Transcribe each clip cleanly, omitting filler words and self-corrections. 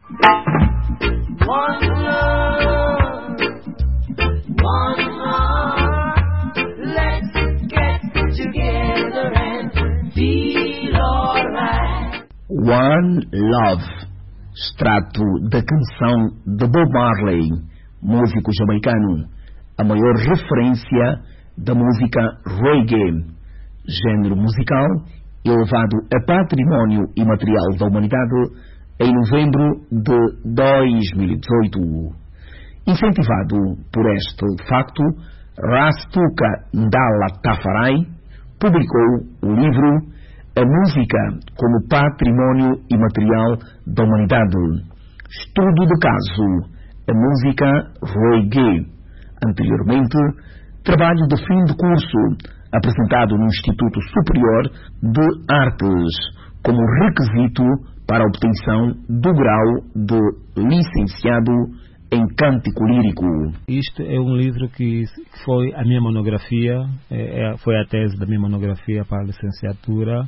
One love, one heart. Let's get together and feel alright. One Love, extrato da canção de Bob Marley, músico jamaicano, a maior referência da música reggae, gênero musical elevado a património imaterial da humanidade em novembro de 2018. Incentivado por este facto, Rastuka Ndala Tafarai publicou o livro A Música como Património Imaterial da Humanidade. Estudo de caso, a música reggae. Anteriormente, trabalho de fim de curso, apresentado no Instituto Superior de Artes, como requisito para a obtenção do grau de licenciado em cântico lírico. Isto é um livro que foi a minha monografia, foi a tese da minha monografia para a licenciatura,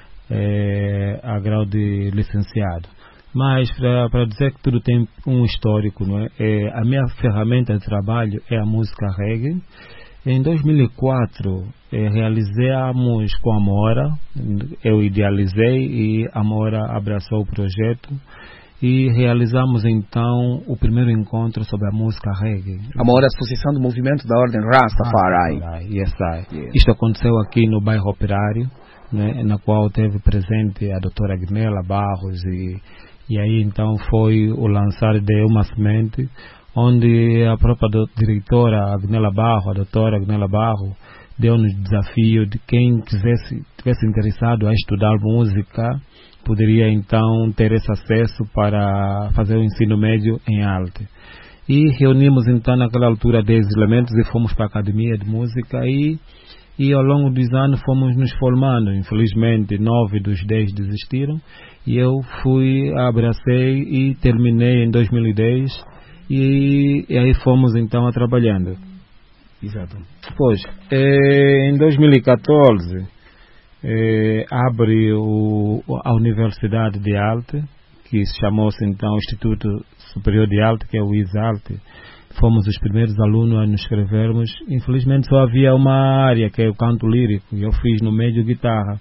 a grau de licenciado. Mas para dizer que tudo tem um histórico, não é? A minha ferramenta de trabalho é a música reggae. Em 2004 realizamos com a Amora, eu idealizei e a Amora abraçou o projeto. E realizamos então o primeiro encontro sobre a música reggae. Amora, Associação do Movimento da Ordem Rastafari. Yes. Isto aconteceu aqui no bairro Operário, né, na qual teve presente a doutora Agnella Barros e aí então foi o lançar de uma semente, onde a própria diretora Agnella Barros, a doutora Agnella Barros, deu-nos o desafio de quem tivesse interessado a estudar música, poderia então ter esse acesso para fazer o ensino médio em arte. E reunimos então naquela altura 10 elementos e fomos para a Academia de Música e ao longo dos anos fomos nos formando. Infelizmente 9 dos 10 desistiram e eu abracei e terminei em 2010 e aí fomos então a trabalhando. Exato. Pois, em 2014 abre a Universidade de Arte, que se chamou-se então Instituto Superior de Arte, que é o ISALTE. Fomos os primeiros alunos a nos inscrevermos. Infelizmente só havia uma área, que é o canto lírico, e eu fiz no meio guitarra.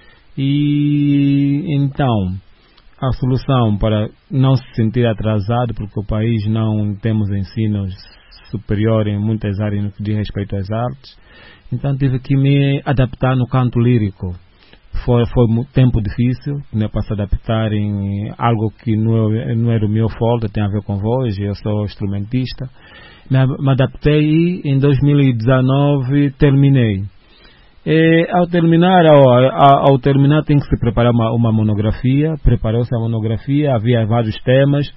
E então a solução para não se sentir atrasado, porque o país não temos ensino superior em muitas áreas no que diz respeito às artes, então tive que me adaptar no canto lírico. Foi um tempo difícil, né, para se adaptar em algo que não era o meu forte, tem a ver com voz, eu sou instrumentista. Me adaptei e em 2019 terminei. Ao terminar tem que se preparar uma monografia. Preparou-se a monografia, havia vários temas,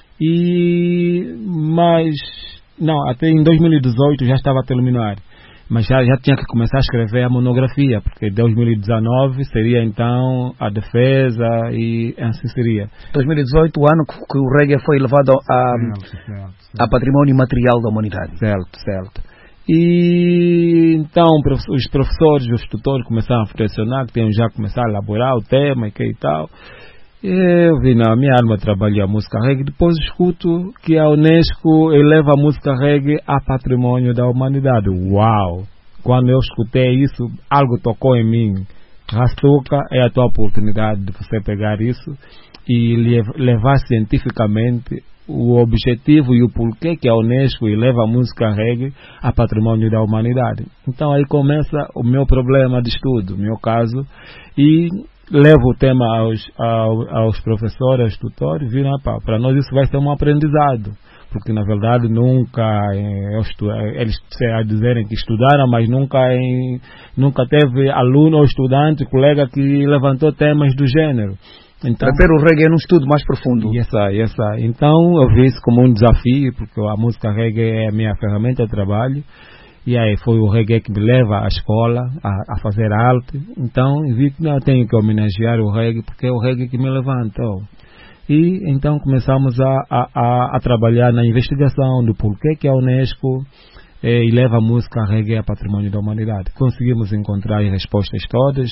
até em 2018 já estava a terminar, mas já tinha que começar a escrever a monografia, porque 2019 seria então a defesa e assim seria. 2018, o ano que o reggae foi levado a património material da humanidade. Certo. E então os professores, os tutores começaram a pressionar, que tinham já começado a elaborar o tema e tal. Eu vi na minha alma trabalhar a música reggae. Depois escuto que a Unesco eleva a música reggae a património da humanidade. Uau! Quando eu escutei isso, algo tocou em mim. Rastuka é a tua oportunidade de você pegar isso e levar cientificamente o objetivo e o porquê que a Unesco eleva a música reggae a património da humanidade. Então aí começa o meu problema de estudo, o meu caso, e levo o tema aos professores, aos tutores, viram, para nós isso vai ser um aprendizado, porque na verdade nunca eles a dizerem que estudaram, mas nunca teve aluno ou estudante, colega que levantou temas do gênero. Então, para ter o reggae num estudo mais profundo. Yes. Então eu vi isso como um desafio, porque a música reggae é a minha ferramenta de trabalho. E aí foi o reggae que me leva à escola, a fazer arte. Então vi que eu tenho que homenagear o reggae, porque é o reggae que me levantou. E então começamos a trabalhar na investigação do porquê que a Unesco eleva a música reggae a património da humanidade. Conseguimos encontrar as respostas todas.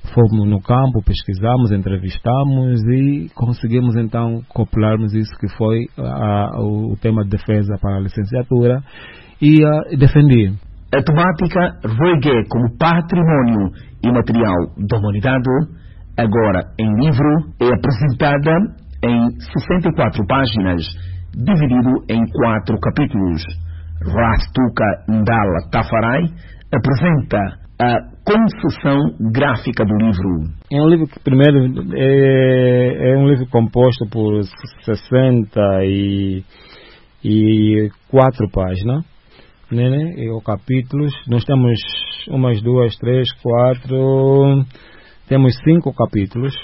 Fomos no campo, pesquisamos, entrevistamos e conseguimos então copilarmos isso que foi o tema de defesa para a licenciatura e defendi. A temática reggae como património imaterial da humanidade, agora em livro, é apresentada em 64 páginas, dividido em 4 capítulos. Rastuka Ndala Tafarai apresenta a concessão gráfica do livro. É um livro que, primeiro, é um livro composto por 64 páginas, né? E os capítulos, nós temos 5 capítulos.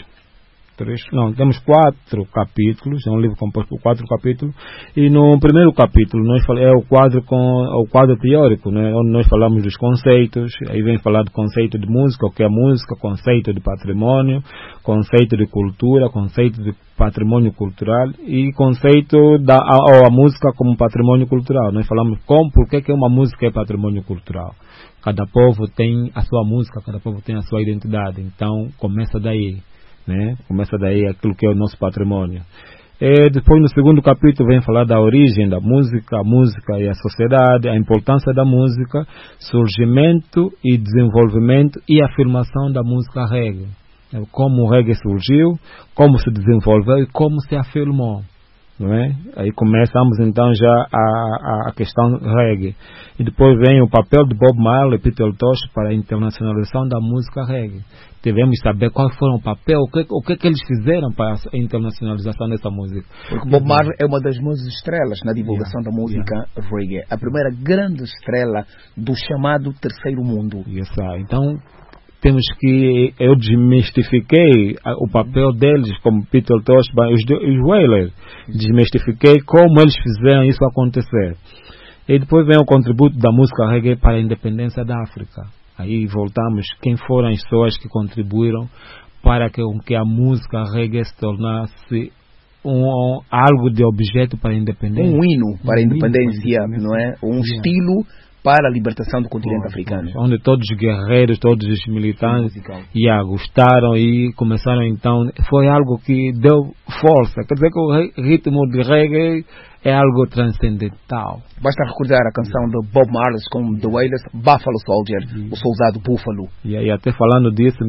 Temos 4 capítulos, é um livro composto por 4 capítulos, e no primeiro capítulo é o quadro teórico, né, onde nós falamos dos conceitos, aí vem falar do conceito de música, o que é música, conceito de patrimônio, conceito de cultura, conceito de patrimônio cultural e conceito a música como patrimônio cultural. Nós falamos por que uma música é patrimônio cultural. Cada povo tem a sua música, cada povo tem a sua identidade, então começa daí. Né? Começa daí aquilo que é o nosso patrimônio. Depois, no segundo capítulo, vem falar da origem da música, a música e a sociedade, a importância da música, surgimento e desenvolvimento e afirmação da música reggae. Como o reggae surgiu, como se desenvolveu e como se afirmou. Não é? Aí começamos então já a questão reggae. E depois vem o papel de Bob Marley e Peter Tosh para a internacionalização da música reggae. Devemos saber qual foi o papel, o que eles fizeram para a internacionalização dessa música. Porque Bob Marley é uma das músicas estrelas na divulgação da música reggae. A primeira grande estrela do chamado terceiro mundo. Então, temos que... Eu desmistifiquei o papel deles como Peter Tosh, os Wailers. Desmistifiquei como eles fizeram isso acontecer. E depois vem o contributo da música reggae para a independência da África. Aí voltamos, quem foram as pessoas que contribuíram para que a música reggae se tornasse algo de objeto para a independência. Um hino para a independência, não é? Um estilo para a libertação do continente africano. Onde todos os guerreiros, todos os militantes gostaram e começaram então, foi algo que deu força. Quer dizer que o ritmo de reggae é algo transcendental. Basta recordar a canção de Bob Marley com The Wailers, Buffalo Soldier, o soldado búfalo. E até falando disso,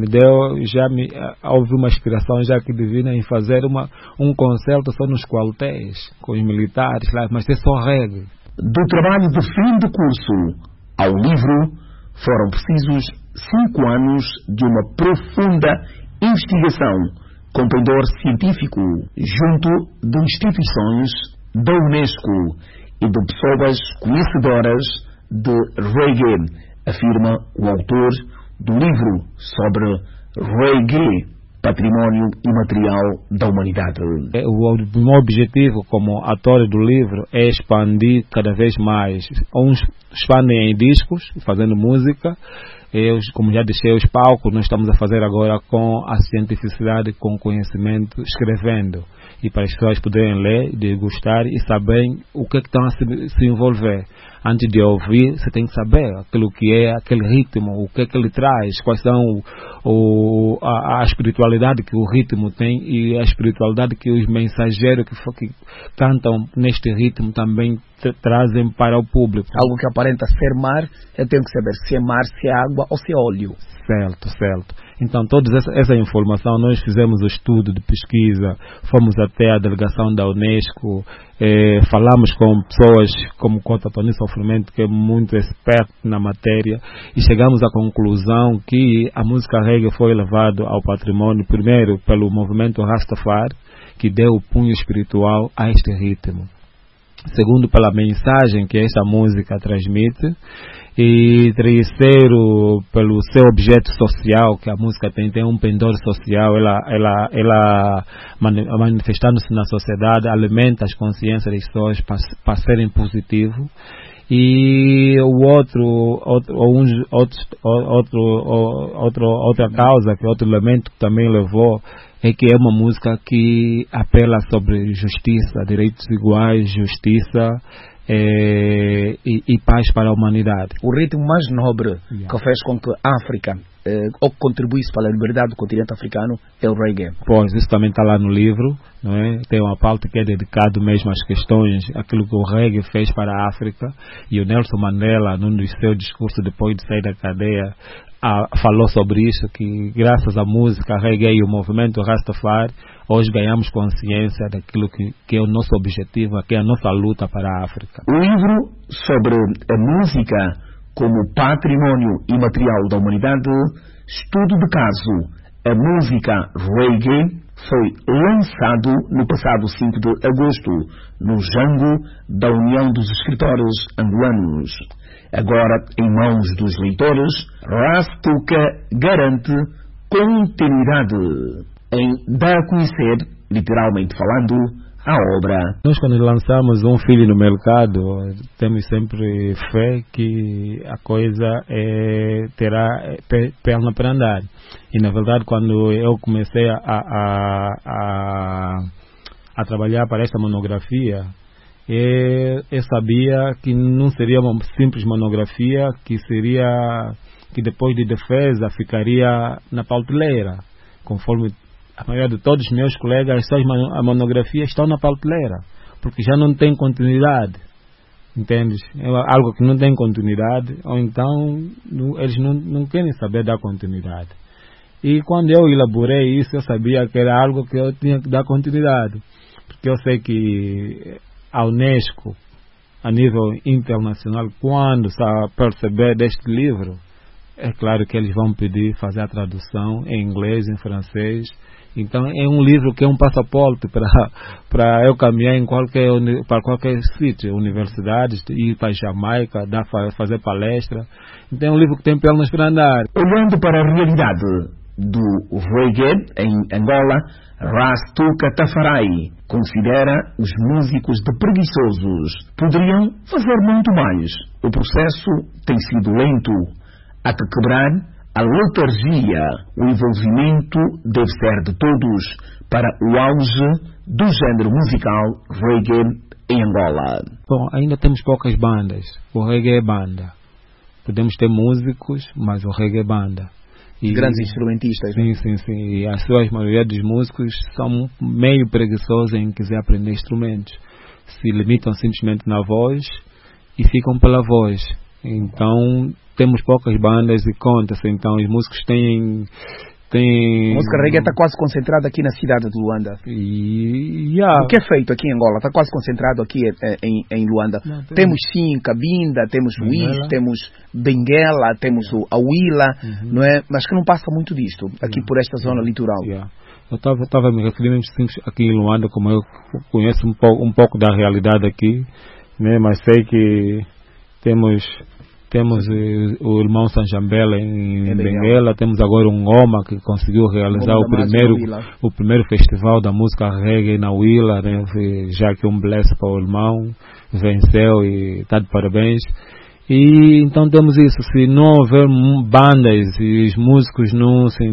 houve uma inspiração já que divina em fazer um concerto só nos quartéis, com os militares lá, mas é só reggae. Do trabalho de fim de curso ao livro, foram precisos 5 anos de uma profunda investigação com pendor científico junto de instituições da Unesco e de pessoas conhecedoras de reggae, afirma o autor do livro sobre reggae, património imaterial da humanidade. O meu objetivo como autor do livro é expandir cada vez mais. Uns expandem em discos, fazendo música. Eu, como já deixei os palcos, nós estamos a fazer agora com a cientificidade, com conhecimento, escrevendo. E para as pessoas poderem ler, degustar e saberem o que estão a se envolver. Antes de ouvir, você tem que saber aquilo que é aquele ritmo, o que ele traz, quais são a espiritualidade que o ritmo tem e a espiritualidade que os mensageiros que cantam neste ritmo também trazem para o público. Algo que aparenta ser mar, eu tenho que saber se é mar, se é água ou se é óleo. Certo. Então, toda essa informação, nós fizemos o estudo de pesquisa, fomos até a delegação da Unesco, falamos com pessoas como o Cota Tony Sofrimento, que é muito experto na matéria, e chegamos à conclusão que a música reggae foi levada ao patrimônio, primeiro, pelo movimento Rastafari, que deu o punho espiritual a este ritmo. Segundo, pela mensagem que esta música transmite. E terceiro, pelo seu objeto social, que a música tem um pendor social, ela manifestando-se na sociedade, alimenta as consciências das pessoas para serem positivos. E outra causa, que outro elemento que também levou, é que é uma música que apela sobre justiça, direitos iguais, justiça e paz para a humanidade. O ritmo mais nobre que fez com que a África ou que contribuísse para a liberdade do continente africano é o reggae. Pois, isso também está lá no livro, não é? Tem uma pauta que é dedicado mesmo às questões, aquilo que o reggae fez para a África, e o Nelson Mandela, num dos seus discursos depois de sair da cadeia, falou sobre isso, que graças à música, a reggae e o movimento Rastafari, hoje ganhamos consciência daquilo que é o nosso objetivo, que é a nossa luta para a África. O livro sobre a música como património imaterial da humanidade, estudo de caso, a música reggae, foi lançado no passado 5 de agosto, no Jango da União dos Escritores Angolanos. Agora, em mãos dos leitores, Ras Tuka garante continuidade em dar a conhecer, literalmente falando, a obra. Nós, quando lançamos um filho no mercado, temos sempre fé que a coisa terá perna para andar. E, na verdade, quando eu comecei a trabalhar para esta monografia, eu sabia que não seria uma simples monografia, que depois de defesa ficaria na prateleira, conforme a maioria de todos os meus colegas, a monografia estão na prateleira, porque já não tem continuidade, entendes? É algo que não tem continuidade, ou então eles não querem saber da continuidade. E quando eu elaborei isso, eu sabia que era algo que eu tinha que dar continuidade, porque eu sei que a Unesco, a nível internacional, quando perceber deste livro, é claro que eles vão pedir fazer a tradução em inglês, em francês. Então é um livro que é um passaporte para eu caminhar para qualquer sítio, universidades, ir para a Jamaica, fazer palestra. Então é um livro que tem pernas para andar. Olhando para a realidade do reggae em Angola, Ras Tuka Tafarai considera os músicos de preguiçosos. Poderiam fazer muito mais. O processo tem sido lento. Há que quebrar a letargia. O envolvimento deve ser de todos para o auge do género musical reggae em Angola. Bom, ainda temos poucas bandas. O reggae é banda. Podemos ter músicos, mas o reggae é banda. E grandes instrumentistas. Sim. E a sua maioria dos músicos são meio preguiçosos em quiser aprender instrumentos. Se limitam simplesmente na voz e ficam pela voz. Então temos poucas bandas e conta-se. Então os músicos têm... A música reggae está quase concentrada aqui na cidade de Luanda. O que é feito aqui em Angola está quase concentrado aqui em Luanda. Temos sim Cabinda, temos Luís, temos Benguela, temos a Huila, não é? Mas que não passa muito disto aqui por esta zona litoral. Eu estava me referindo aqui em Luanda, como eu conheço um pouco da realidade aqui, né? Mas sei que temos o irmão Sanjambela em Benguela, temos agora um Ngoma que conseguiu realizar o primeiro festival da música reggae na Huila, né? Já que um bless para o irmão, venceu e está de parabéns. E então temos isso, se não houver bandas e os músicos não se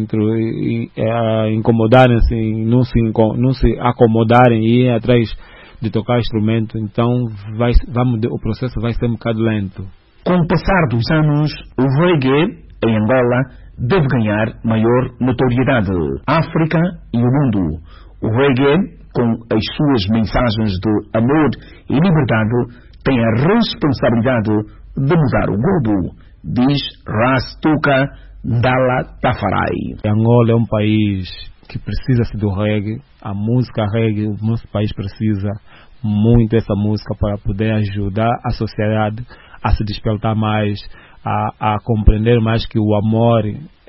incomodarem, não se acomodarem e ir atrás de tocar instrumento, então o processo vai ser um bocado lento. Com o passar dos anos, o reggae em Angola deve ganhar maior notoriedade. África e o mundo. O reggae, com as suas mensagens de amor e liberdade, tem a responsabilidade de mudar o globo, diz Ras Tuka Ndala Tafarai. Angola é um país que precisa-se do reggae. A música reggae, o nosso país precisa muito dessa música para poder ajudar a sociedade a se despertar mais, a compreender mais que o amor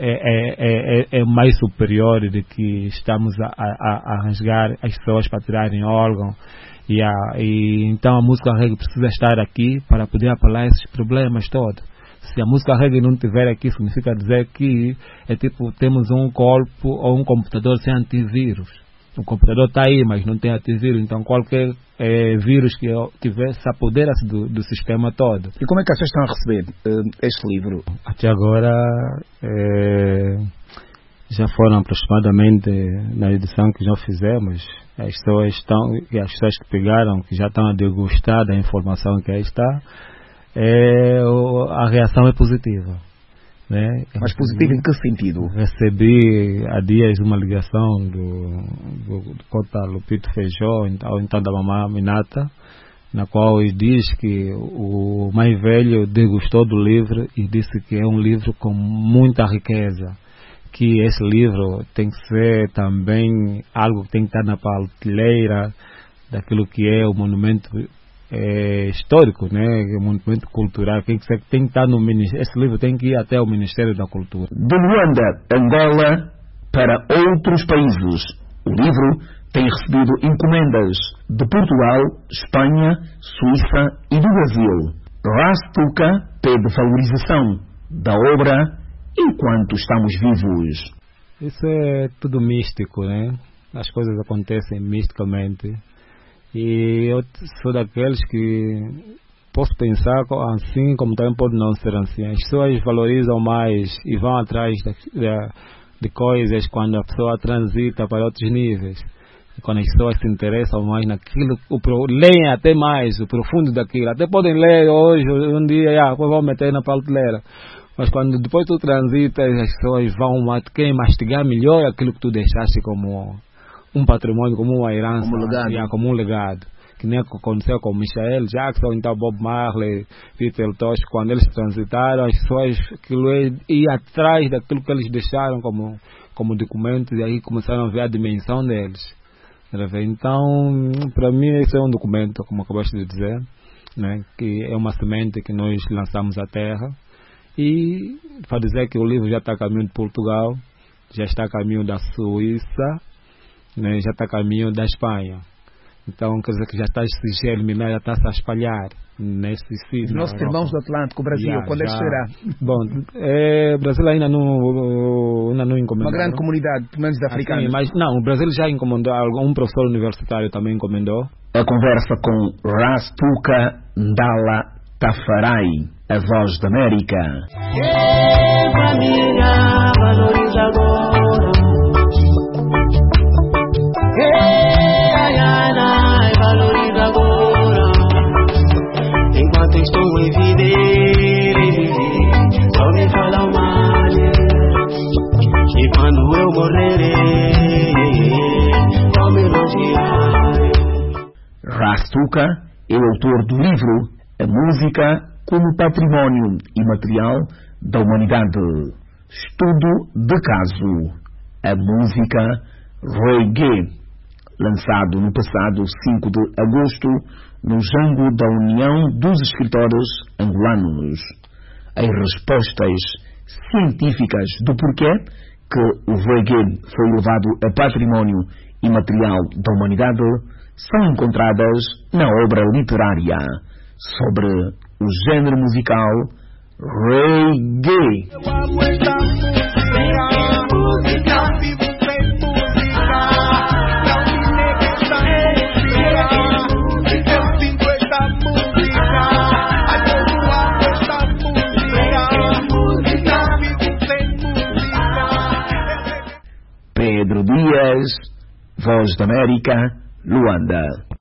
é mais superior de que estamos a rasgar as pessoas para tirarem órgão. E então a música reggae precisa estar aqui para poder apelar a esses problemas todos. Se a música reggae não estiver aqui, significa dizer que é tipo, temos um corpo ou um computador sem antivírus. O computador está aí, mas não tem antivírus, então qualquer vírus que tiver se apodera-se do sistema todo. E como é que vocês estão a receber este livro? Até agora já foram aproximadamente, na edição que já fizemos, as pessoas que pegaram, que já estão a degustar da informação que aí está, a reação é positiva. né? Mas positivo em que sentido? Recebi há dias uma ligação do Cota Lupito Feijó, então da mamãe Minata, na qual ele diz que o mais velho degustou do livro e disse que é um livro com muita riqueza, que esse livro tem que ser também algo que tem que estar na prateleira daquilo que é o monumento histórico, né? O monumento cultural, tem que estar no Ministério. Esse livro tem que ir até o Ministério da Cultura. De Luanda, Angola, para outros países. O livro tem recebido encomendas de Portugal, Espanha, Suíça e do Brasil. Ras Tuka pede valorização da obra enquanto estamos vivos. Isso é tudo místico, né? As coisas acontecem misticamente. E eu sou daqueles que posso pensar assim, como também pode não ser assim. As pessoas valorizam mais e vão atrás de coisas quando a pessoa transita para outros níveis. E quando as pessoas se interessam mais naquilo, leem até mais o profundo daquilo. Até podem ler hoje, um dia, depois vão meter na prateleira. Mas quando depois tu transitas, as pessoas querem mastigar melhor aquilo que tu deixaste como um patrimônio, como uma herança, como um legado. Que nem aconteceu com Michael Jackson, então Bob Marley, Peter Tosh, quando eles transitaram, as pessoas iam atrás daquilo que eles deixaram como documentos, e aí começaram a ver a dimensão deles. Então, para mim, esse é um documento, como acabaste de dizer, né, que é uma semente que nós lançamos à terra. E para dizer que o livro já está a caminho de Portugal, já está a caminho da Suíça, né, já está a caminho da Espanha. Então, quer dizer que já está a se germinar, já está a se espalhar nesse sítio. Os nossos irmãos do Atlântico, o Brasil, quando é que será? Bom, o Brasil ainda não encomendou. Uma grande comunidade, pelo menos de africanos. Assim, mas não, o Brasil já encomendou, um professor universitário também encomendou. A conversa com Ras Tuka Ndala Tafarai, a Voz da América. Família, valoriza agora. Valoriza agora. Enquanto estou em viver, só me fala o mal. E quando eu morrerei, só me elogiar. Ras Tuka é o autor do livro A Música como Patrimônio Imaterial da Humanidade. Estudo de caso. A música reggae, lançado no passado 5 de agosto no Jango da União dos Escritores Angolanos. As respostas científicas do porquê que o reggae foi levado a patrimônio imaterial da humanidade são encontradas na obra literária sobre o gênero musical reggae. Pedro Dias, Voz da América, Luanda.